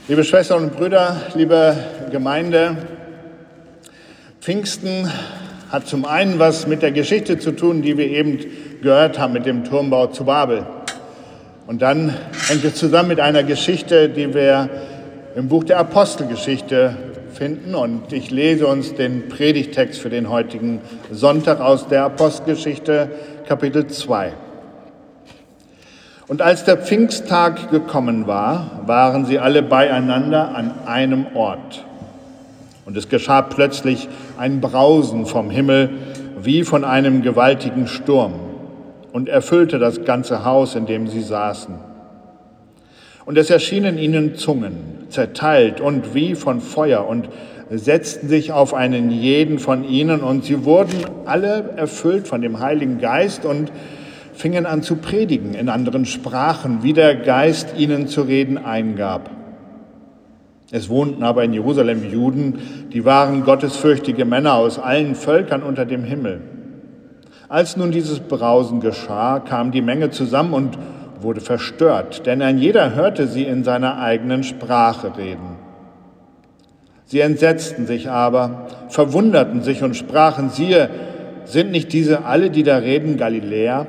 Liebe Schwestern und Brüder, liebe Gemeinde, Pfingsten hat zum einen was mit der Geschichte zu tun, die wir eben gehört haben mit dem Turmbau zu Babel. Und dann hängt es zusammen mit einer Geschichte, die wir im Buch der Apostelgeschichte finden. Und ich lese uns den Predigtext für den heutigen Sonntag aus der Apostelgeschichte, Kapitel 2. Und als der Pfingsttag gekommen war, waren sie alle beieinander an einem Ort. Und es geschah plötzlich ein Brausen vom Himmel wie von einem gewaltigen Sturm und erfüllte das ganze Haus, in dem sie saßen. Und es erschienen ihnen Zungen, zerteilt und wie von Feuer, und setzten sich auf einen jeden von ihnen, und sie wurden alle erfüllt von dem Heiligen Geist und fingen an zu predigen in anderen Sprachen, wie der Geist ihnen zu reden eingab. Es wohnten aber in Jerusalem Juden, die waren gottesfürchtige Männer aus allen Völkern unter dem Himmel. Als nun dieses Brausen geschah, kam die Menge zusammen und wurde verstört, denn ein jeder hörte sie in seiner eigenen Sprache reden. Sie entsetzten sich aber, verwunderten sich und sprachen: Siehe, sind nicht diese alle, die da reden, Galiläer?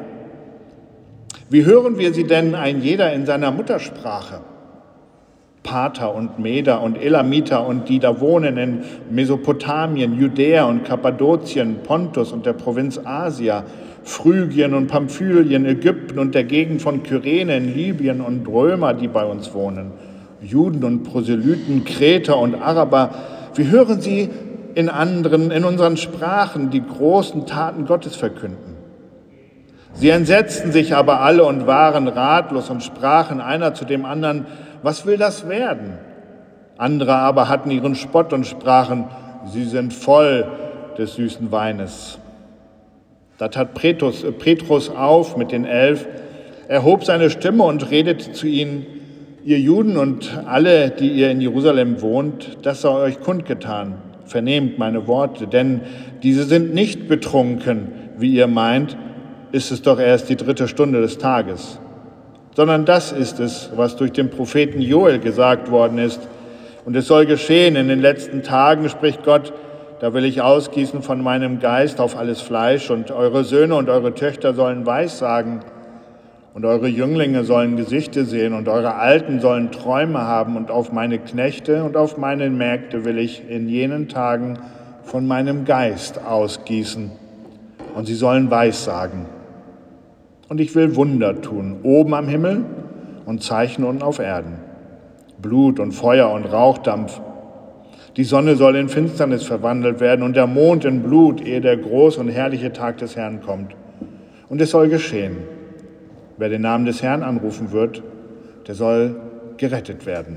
Wie hören wir sie denn ein jeder in seiner Muttersprache? Parther und Meder und Elamiter und die da wohnen in Mesopotamien, Judäa und Kappadokien, Pontus und der Provinz Asia, Phrygien und Pamphylien, Ägypten und der Gegend von Kyrene in Libyen und Römer, die bei uns wohnen, Juden und Proselyten, Kreter und Araber. Wir hören sie in unseren Sprachen die großen Taten Gottes verkünden. Sie entsetzten sich aber alle und waren ratlos und sprachen einer zu dem anderen: Was will das werden? Andere aber hatten ihren Spott und sprachen: Sie sind voll des süßen Weines. Da tat Petrus auf mit den 11, erhob seine Stimme und redete zu ihnen: Ihr Juden und alle, die ihr in Jerusalem wohnt, das sei euch kundgetan. Vernehmt meine Worte, denn diese sind nicht betrunken, wie ihr meint, ist es doch erst die 3. Stunde des Tages. Sondern das ist es, was durch den Propheten Joel gesagt worden ist. Und es soll geschehen in den letzten Tagen, spricht Gott, da will ich ausgießen von meinem Geist auf alles Fleisch, und eure Söhne und eure Töchter sollen Weissagen, und eure Jünglinge sollen Gesichte sehen, und eure Alten sollen Träume haben, und auf meine Knechte und auf meine Mägde will ich in jenen Tagen von meinem Geist ausgießen, und sie sollen Weissagen. Und ich will Wunder tun, oben am Himmel und Zeichen unten auf Erden, Blut und Feuer und Rauchdampf. Die Sonne soll in Finsternis verwandelt werden und der Mond in Blut, ehe der große und herrliche Tag des Herrn kommt. Und es soll geschehen, wer den Namen des Herrn anrufen wird, der soll gerettet werden.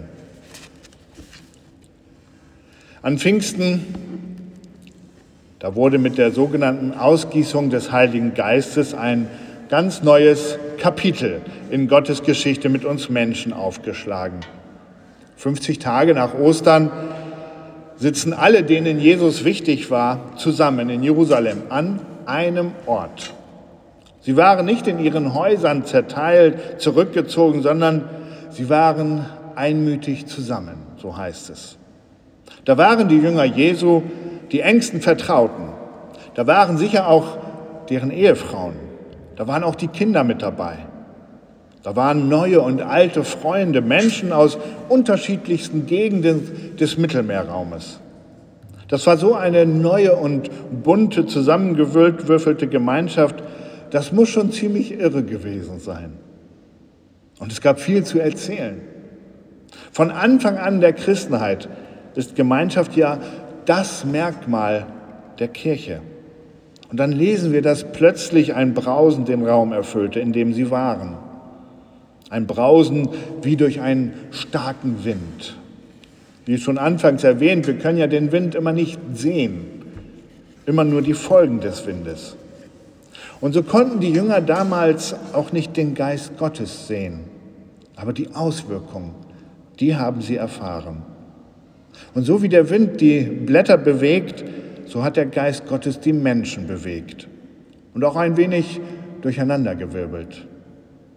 An Pfingsten, da wurde mit der sogenannten Ausgießung des Heiligen Geistes ein ganz neues Kapitel in Gottes Geschichte mit uns Menschen aufgeschlagen. 50 Tage nach Ostern sitzen alle, denen Jesus wichtig war, zusammen in Jerusalem an einem Ort. Sie waren nicht in ihren Häusern zerteilt, zurückgezogen, sondern sie waren einmütig zusammen, so heißt es. Da waren die Jünger Jesu, die engsten Vertrauten. Da waren sicher auch deren Ehefrauen. Da waren auch die Kinder mit dabei. Da waren neue und alte Freunde, Menschen aus unterschiedlichsten Gegenden des Mittelmeerraumes. Das war so eine neue und bunte, zusammengewürfelte Gemeinschaft, das muss schon ziemlich irre gewesen sein. Und es gab viel zu erzählen. Von Anfang an der Christenheit ist Gemeinschaft ja das Merkmal der Kirche. Und dann lesen wir, dass plötzlich ein Brausen den Raum erfüllte, in dem sie waren. Ein Brausen wie durch einen starken Wind. Wie schon anfangs erwähnt, wir können ja den Wind immer nicht sehen, immer nur die Folgen des Windes. Und so konnten die Jünger damals auch nicht den Geist Gottes sehen, aber die Auswirkungen, die haben sie erfahren. Und so wie der Wind die Blätter bewegt, so hat der Geist Gottes die Menschen bewegt und auch ein wenig durcheinandergewirbelt.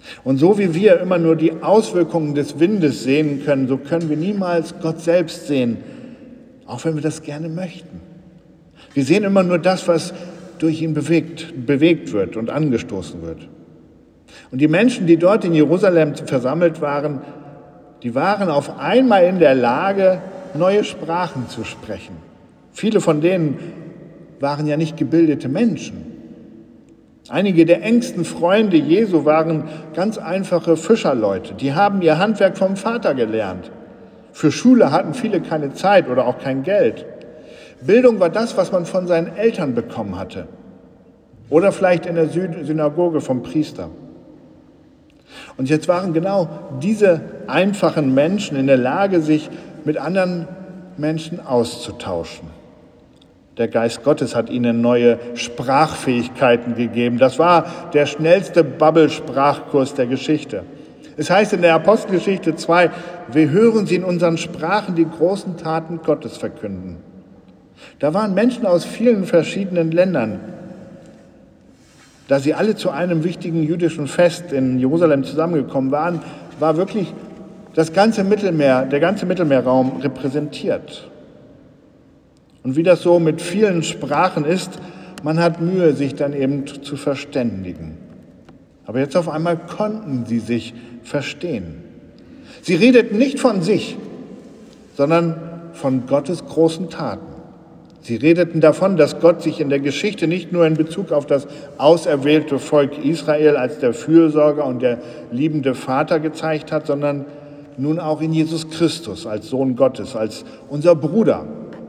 Und so wie wir immer nur die Auswirkungen des Windes sehen können, so können wir niemals Gott selbst sehen, auch wenn wir das gerne möchten. Wir sehen immer nur das, was durch ihn bewegt wird und angestoßen wird. Und die Menschen, die dort in Jerusalem versammelt waren, die waren auf einmal in der Lage, neue Sprachen zu sprechen. Viele von denen waren ja nicht gebildete Menschen. Einige der engsten Freunde Jesu waren ganz einfache Fischerleute. Die haben ihr Handwerk vom Vater gelernt. Für Schule hatten viele keine Zeit oder auch kein Geld. Bildung war das, was man von seinen Eltern bekommen hatte. Oder vielleicht in der Synagoge vom Priester. Und jetzt waren genau diese einfachen Menschen in der Lage, sich mit anderen Menschen auszutauschen. Der Geist Gottes hat ihnen neue Sprachfähigkeiten gegeben. Das war der schnellste Bubble-Sprachkurs der Geschichte. Es heißt in der Apostelgeschichte 2, wir hören sie in unseren Sprachen die großen Taten Gottes verkünden. Da waren Menschen aus vielen verschiedenen Ländern. Da sie alle zu einem wichtigen jüdischen Fest in Jerusalem zusammengekommen waren, war wirklich der ganze Mittelmeerraum repräsentiert. Und wie das so mit vielen Sprachen ist, man hat Mühe, sich dann eben zu verständigen. Aber jetzt auf einmal konnten sie sich verstehen. Sie redeten nicht von sich, sondern von Gottes großen Taten. Sie redeten davon, dass Gott sich in der Geschichte nicht nur in Bezug auf das auserwählte Volk Israel als der Fürsorger und der liebende Vater gezeigt hat, sondern nun auch in Jesus Christus als Sohn Gottes, als unser Bruder,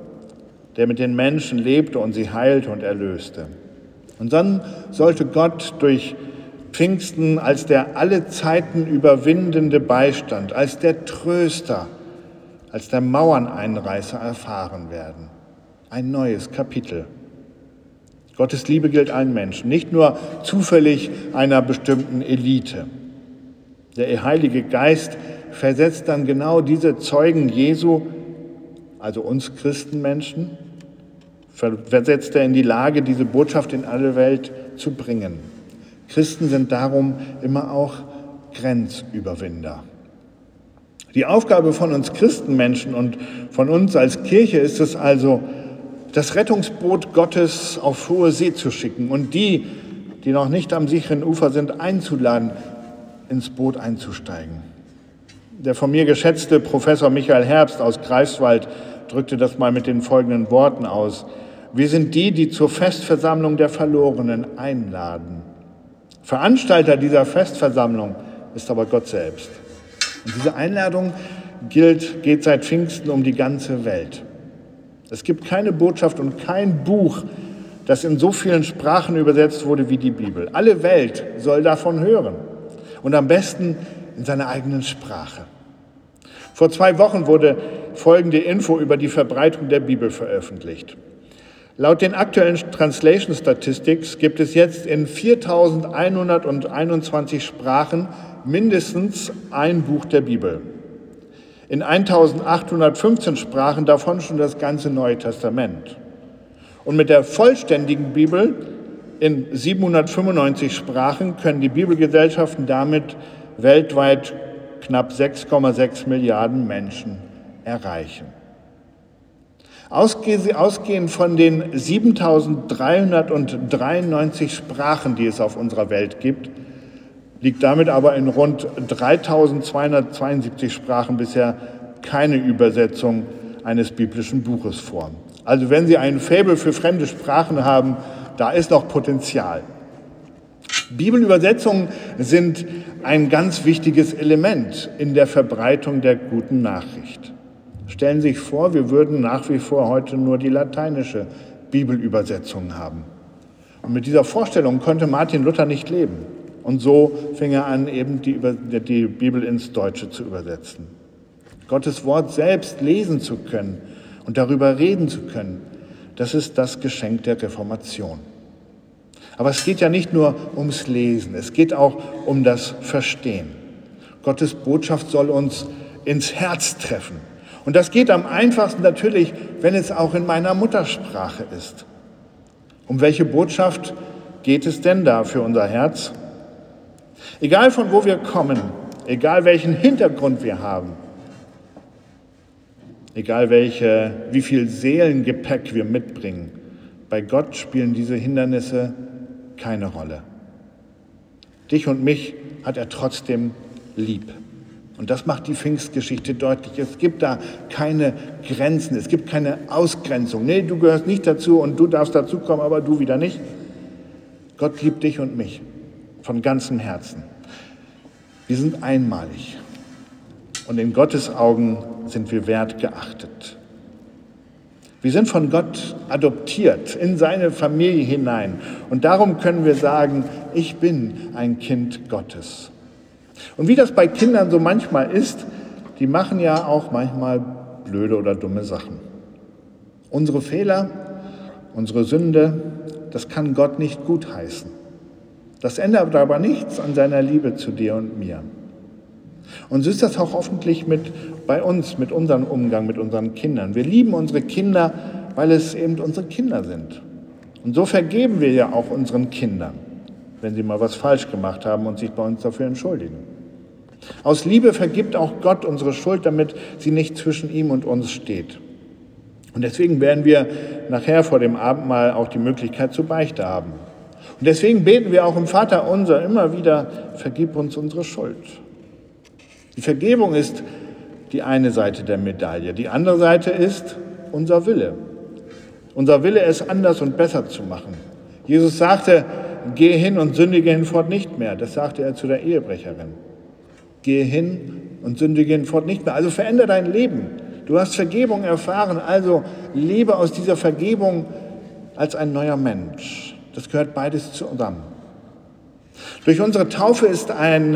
der mit den Menschen lebte und sie heilte und erlöste. Und dann sollte Gott durch Pfingsten als der alle Zeiten überwindende Beistand, als der Tröster, als der Mauerneinreißer erfahren werden. Ein neues Kapitel. Gottes Liebe gilt allen Menschen, nicht nur zufällig einer bestimmten Elite. Der Heilige Geist versetzt dann genau diese Zeugen Jesu, also uns Christenmenschen, versetzt er in die Lage, diese Botschaft in alle Welt zu bringen. Christen sind darum immer auch Grenzüberwinder. Die Aufgabe von uns Christenmenschen und von uns als Kirche ist es also, das Rettungsboot Gottes auf hohe See zu schicken und die noch nicht am sicheren Ufer sind, einzuladen, ins Boot einzusteigen. Der von mir geschätzte Professor Michael Herbst aus Greifswald drückte das mal mit den folgenden Worten aus. Wir sind die, die zur Festversammlung der Verlorenen einladen. Veranstalter dieser Festversammlung ist aber Gott selbst. Und diese Einladung geht seit Pfingsten um die ganze Welt. Es gibt keine Botschaft und kein Buch, das in so vielen Sprachen übersetzt wurde wie die Bibel. Alle Welt soll davon hören und am besten in seiner eigenen Sprache. Vor 2 Wochen wurde folgende Info über die Verbreitung der Bibel veröffentlicht. Laut den aktuellen Translation Statistics gibt es jetzt in 4.121 Sprachen mindestens ein Buch der Bibel. In 1.815 Sprachen davon schon das ganze Neue Testament. Und mit der vollständigen Bibel in 795 Sprachen können die Bibelgesellschaften damit weltweit knapp 6,6 Milliarden Menschen erreichen. Ausgehend von den 7.393 Sprachen, die es auf unserer Welt gibt, liegt damit aber in rund 3.272 Sprachen bisher keine Übersetzung eines biblischen Buches vor. Also wenn Sie ein Faible für fremde Sprachen haben, da ist noch Potenzial. Bibelübersetzungen sind ein ganz wichtiges Element in der Verbreitung der guten Nachricht. Stellen Sie sich vor, wir würden nach wie vor heute nur die lateinische Bibelübersetzung haben. Und mit dieser Vorstellung konnte Martin Luther nicht leben. Und so fing er an, eben die Bibel ins Deutsche zu übersetzen. Gottes Wort selbst lesen zu können und darüber reden zu können, das ist das Geschenk der Reformation. Aber es geht ja nicht nur ums Lesen, es geht auch um das Verstehen. Gottes Botschaft soll uns ins Herz treffen. Und das geht am einfachsten natürlich, wenn es auch in meiner Muttersprache ist. Um welche Botschaft geht es denn da für unser Herz? Egal von wo wir kommen, egal welchen Hintergrund wir haben, egal wie viel Seelengepäck wir mitbringen, bei Gott spielen diese Hindernisse keine Rolle. Dich und mich hat er trotzdem lieb. Und das macht die Pfingstgeschichte deutlich. Es gibt da keine Grenzen, es gibt keine Ausgrenzung. Nee, du gehörst nicht dazu und du darfst dazukommen, aber du wieder nicht. Gott liebt dich und mich von ganzem Herzen. Wir sind einmalig und in Gottes Augen sind wir wertgeachtet. Wir sind von Gott adoptiert in seine Familie hinein und darum können wir sagen, ich bin ein Kind Gottes. Und wie das bei Kindern so manchmal ist, die machen ja auch manchmal blöde oder dumme Sachen. Unsere Fehler, unsere Sünde, das kann Gott nicht gutheißen. Das ändert aber nichts an seiner Liebe zu dir und mir. Und so ist das auch hoffentlich bei uns, mit unserem Umgang mit unseren Kindern. Wir lieben unsere Kinder, weil es eben unsere Kinder sind. Und so vergeben wir ja auch unseren Kindern, wenn sie mal was falsch gemacht haben und sich bei uns dafür entschuldigen. Aus Liebe vergibt auch Gott unsere Schuld, damit sie nicht zwischen ihm und uns steht. Und deswegen werden wir nachher vor dem Abendmahl auch die Möglichkeit zur Beichte haben. Und deswegen beten wir auch im Vaterunser immer wieder, vergib uns unsere Schuld. Die Vergebung ist die eine Seite der Medaille. Die andere Seite ist unser Wille. Unser Wille, es anders und besser zu machen. Jesus sagte, geh hin und sündige hinfort nicht mehr. Das sagte er zu der Ehebrecherin. Geh hin und sündige hinfort nicht mehr. Also verändere dein Leben. Du hast Vergebung erfahren, also lebe aus dieser Vergebung als ein neuer Mensch. Das gehört beides zusammen. Durch unsere Taufe ist ein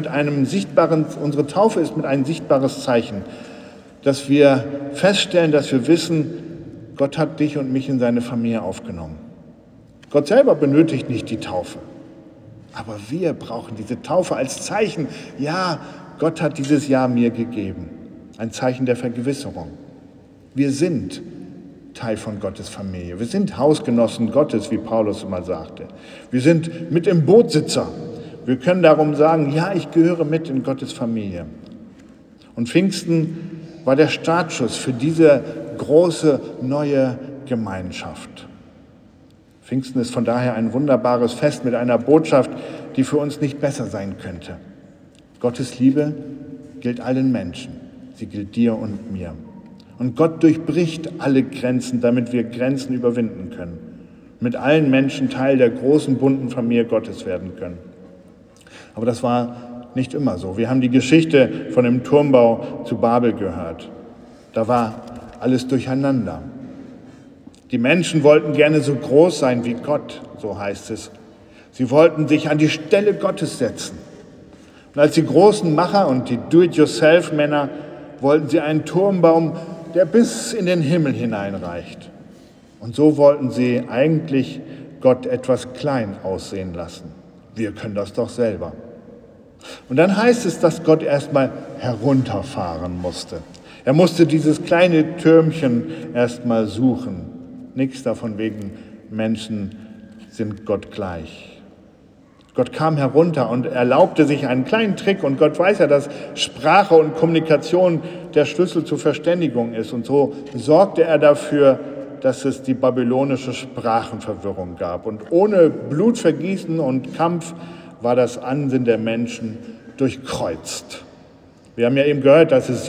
sichtbares Zeichen, dass wir feststellen, dass wir wissen, Gott hat dich und mich in seine Familie aufgenommen. Gott selber benötigt nicht die Taufe. Aber wir brauchen diese Taufe als Zeichen. Ja, Gott hat dieses Jahr mir gegeben. Ein Zeichen der Vergewisserung. Wir sind Teil von Gottes Familie. Wir sind Hausgenossen Gottes, wie Paulus immer sagte. Wir sind mit im Bootsitzer. Wir können darum sagen, ja, ich gehöre mit in Gottes Familie. Und Pfingsten war der Startschuss für diese große neue Gemeinschaft. Pfingsten ist von daher ein wunderbares Fest mit einer Botschaft, die für uns nicht besser sein könnte. Gottes Liebe gilt allen Menschen. Sie gilt dir und mir. Und Gott durchbricht alle Grenzen, damit wir Grenzen überwinden können. Mit allen Menschen Teil der großen, bunten Familie Gottes werden können. Aber das war nicht immer so. Wir haben die Geschichte von dem Turmbau zu Babel gehört. Da war alles durcheinander. Die Menschen wollten gerne so groß sein wie Gott, so heißt es. Sie wollten sich an die Stelle Gottes setzen. Und als die großen Macher und die Do-it-yourself-Männer wollten sie einen Turmbaum, der bis in den Himmel hineinreicht. Und so wollten sie eigentlich Gott etwas klein aussehen lassen. Wir können das doch selber. Und dann heißt es, dass Gott erstmal herunterfahren musste. Er musste dieses kleine Türmchen erstmal suchen. Nichts davon wegen Menschen sind Gott gleich. Gott kam herunter und erlaubte sich einen kleinen Trick. Und Gott weiß ja, dass Sprache und Kommunikation der Schlüssel zur Verständigung ist. Und so sorgte er dafür, dass es die babylonische Sprachenverwirrung gab. Und ohne Blutvergießen und Kampf war das Ansinnen der Menschen durchkreuzt. Wir haben ja eben gehört, dass es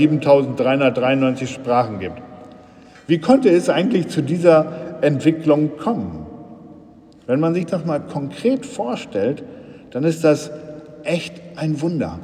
7.393 Sprachen gibt. Wie konnte es eigentlich zu dieser Entwicklung kommen? Wenn man sich das mal konkret vorstellt, dann ist das echt ein Wunder.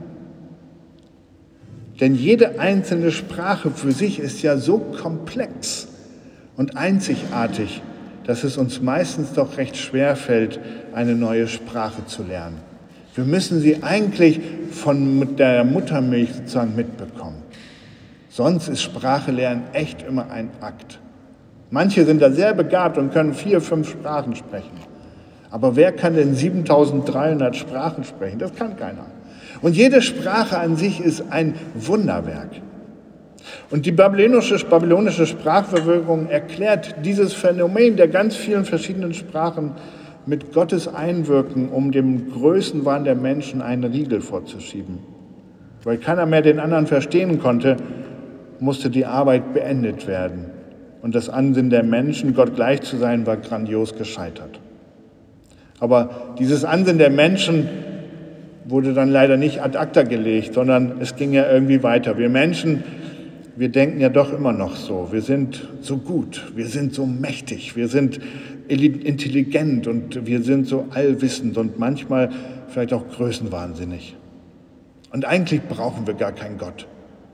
Denn jede einzelne Sprache für sich ist ja so komplex und einzigartig, dass es uns meistens doch recht schwer fällt, eine neue Sprache zu lernen. Wir müssen sie eigentlich von der Muttermilch sozusagen mitbekommen. Sonst ist Sprache lernen echt immer ein Akt. Manche sind da sehr begabt und können 4, 5 Sprachen sprechen. Aber wer kann denn 7.300 Sprachen sprechen? Das kann keiner. Und jede Sprache an sich ist ein Wunderwerk. Und die babylonische Sprachverwirrung erklärt dieses Phänomen der ganz vielen verschiedenen Sprachen mit Gottes Einwirken, um dem Größenwahn der Menschen einen Riegel vorzuschieben. Weil keiner mehr den anderen verstehen konnte, musste die Arbeit beendet werden. Und das Ansinnen der Menschen, Gott gleich zu sein, war grandios gescheitert. Aber dieses Ansinnen der Menschen wurde dann leider nicht ad acta gelegt, sondern es ging ja irgendwie weiter. Wir Menschen, wir denken ja doch immer noch so. Wir sind so gut, wir sind so mächtig, wir sind intelligent und wir sind so allwissend und manchmal vielleicht auch größenwahnsinnig. Und eigentlich brauchen wir gar keinen Gott.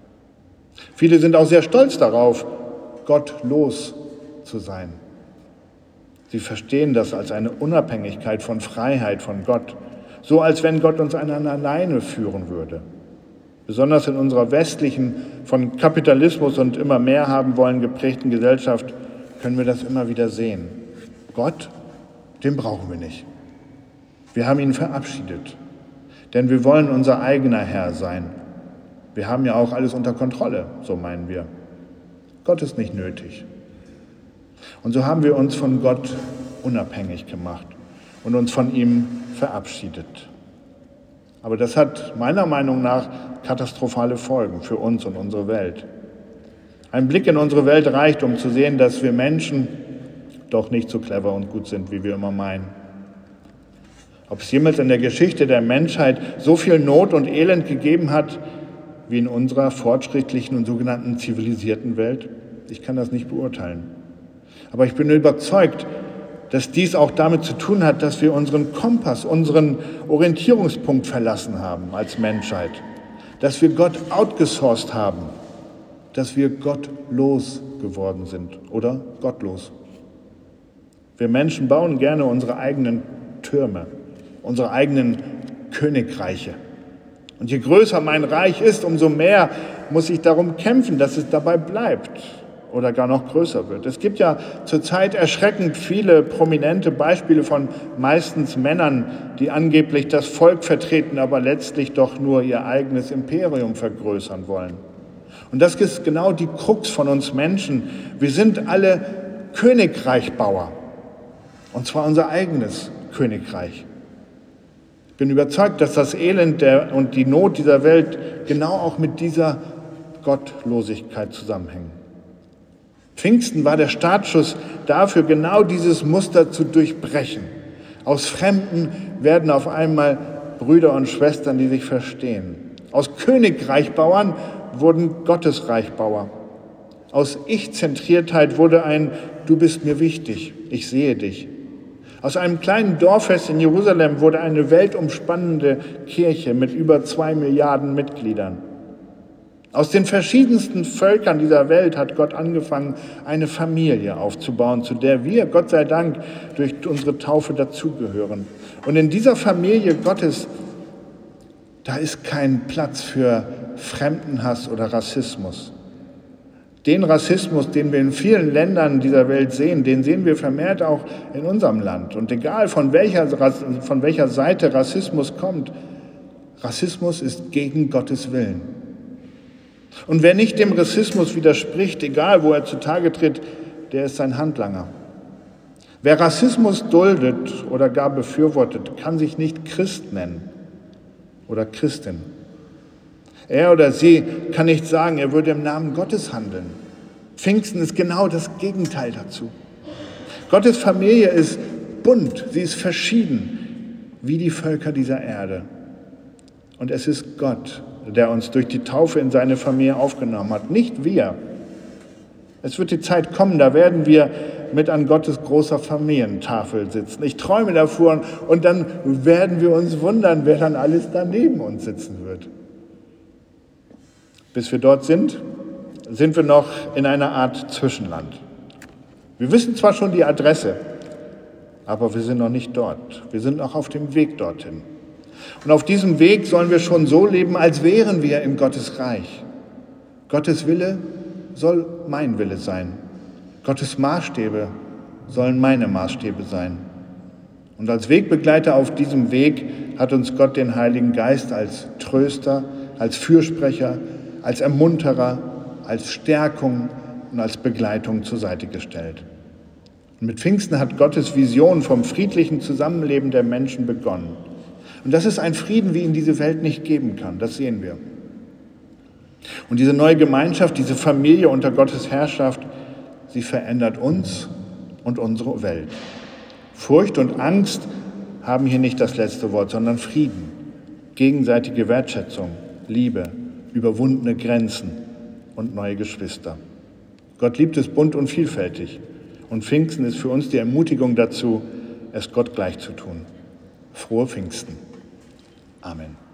Viele sind auch sehr stolz darauf, gottlos zu sein. Sie verstehen das als eine Unabhängigkeit von Freiheit von Gott, so als wenn Gott uns an einer Leine führen würde. Besonders in unserer westlichen, von Kapitalismus und immer mehr haben wollen geprägten Gesellschaft können wir das immer wieder sehen. Gott, den brauchen wir nicht. Wir haben ihn verabschiedet, denn wir wollen unser eigener Herr sein. Wir haben ja auch alles unter Kontrolle, so meinen wir. Gott ist nicht nötig. Und so haben wir uns von Gott unabhängig gemacht und uns von ihm verabschiedet. Aber das hat meiner Meinung nach katastrophale Folgen für uns und unsere Welt. Ein Blick in unsere Welt reicht, um zu sehen, dass wir Menschen doch nicht so clever und gut sind, wie wir immer meinen. Ob es jemals in der Geschichte der Menschheit so viel Not und Elend gegeben hat, wie in unserer fortschrittlichen und sogenannten zivilisierten Welt? Ich kann das nicht beurteilen. Aber ich bin überzeugt, dass dies auch damit zu tun hat, dass wir unseren Kompass, unseren Orientierungspunkt verlassen haben als Menschheit. Dass wir Gott outgesourced haben. Dass wir gottlos geworden sind oder gottlos. Wir Menschen bauen gerne unsere eigenen Türme, unsere eigenen Königreiche. Und je größer mein Reich ist, umso mehr muss ich darum kämpfen, dass es dabei bleibt oder gar noch größer wird. Es gibt ja zurzeit erschreckend viele prominente Beispiele von meistens Männern, die angeblich das Volk vertreten, aber letztlich doch nur ihr eigenes Imperium vergrößern wollen. Und das ist genau die Krux von uns Menschen. Wir sind alle Königreichbauer. Und zwar unser eigenes Königreich. Ich bin überzeugt, dass das Elend und die Not dieser Welt genau auch mit dieser Gottlosigkeit zusammenhängen. Pfingsten war der Startschuss dafür, genau dieses Muster zu durchbrechen. Aus Fremden werden auf einmal Brüder und Schwestern, die sich verstehen. Aus Königreichbauern wurden Gottesreichbauer. Aus Ich-Zentriertheit wurde ein Du bist mir wichtig, ich sehe dich. Aus einem kleinen Dorffest in Jerusalem wurde eine weltumspannende Kirche mit über 2 Milliarden Mitgliedern. Aus den verschiedensten Völkern dieser Welt hat Gott angefangen, eine Familie aufzubauen, zu der wir, Gott sei Dank, durch unsere Taufe dazugehören. Und in dieser Familie Gottes, da ist kein Platz für Fremdenhass oder Rassismus. Den Rassismus, den wir in vielen Ländern dieser Welt sehen, den sehen wir vermehrt auch in unserem Land. Und egal von welcher Seite Rassismus kommt, Rassismus ist gegen Gottes Willen. Und wer nicht dem Rassismus widerspricht, egal wo er zutage tritt, der ist ein Handlanger. Wer Rassismus duldet oder gar befürwortet, kann sich nicht Christ nennen oder Christin. Er oder sie kann nicht sagen, er würde im Namen Gottes handeln. Pfingsten ist genau das Gegenteil dazu. Gottes Familie ist bunt, sie ist verschieden, wie die Völker dieser Erde. Und es ist Gott, der uns durch die Taufe in seine Familie aufgenommen hat, nicht wir. Es wird die Zeit kommen, da werden wir mit an Gottes großer Familientafel sitzen. Ich träume davon und dann werden wir uns wundern, wer dann alles da neben uns sitzen wird. Bis wir dort sind wir noch in einer Art Zwischenland. Wir wissen zwar schon die Adresse, aber wir sind noch nicht dort. Wir sind noch auf dem Weg dorthin. Und auf diesem Weg sollen wir schon so leben, als wären wir in Gottes Reich. Gottes Wille soll mein Wille sein. Gottes Maßstäbe sollen meine Maßstäbe sein. Und als Wegbegleiter auf diesem Weg hat uns Gott den Heiligen Geist als Tröster, als Fürsprecher, als Ermunterer, als Stärkung und als Begleitung zur Seite gestellt. Und mit Pfingsten hat Gottes Vision vom friedlichen Zusammenleben der Menschen begonnen. Und das ist ein Frieden, wie ihn diese Welt nicht geben kann. Das sehen wir. Und diese neue Gemeinschaft, diese Familie unter Gottes Herrschaft, sie verändert uns und unsere Welt. Furcht und Angst haben hier nicht das letzte Wort, sondern Frieden, gegenseitige Wertschätzung, Liebe, überwundene Grenzen und neue Geschwister. Gott liebt es bunt und vielfältig. Und Pfingsten ist für uns die Ermutigung dazu, es Gott gleich zu tun. Frohe Pfingsten. Amen.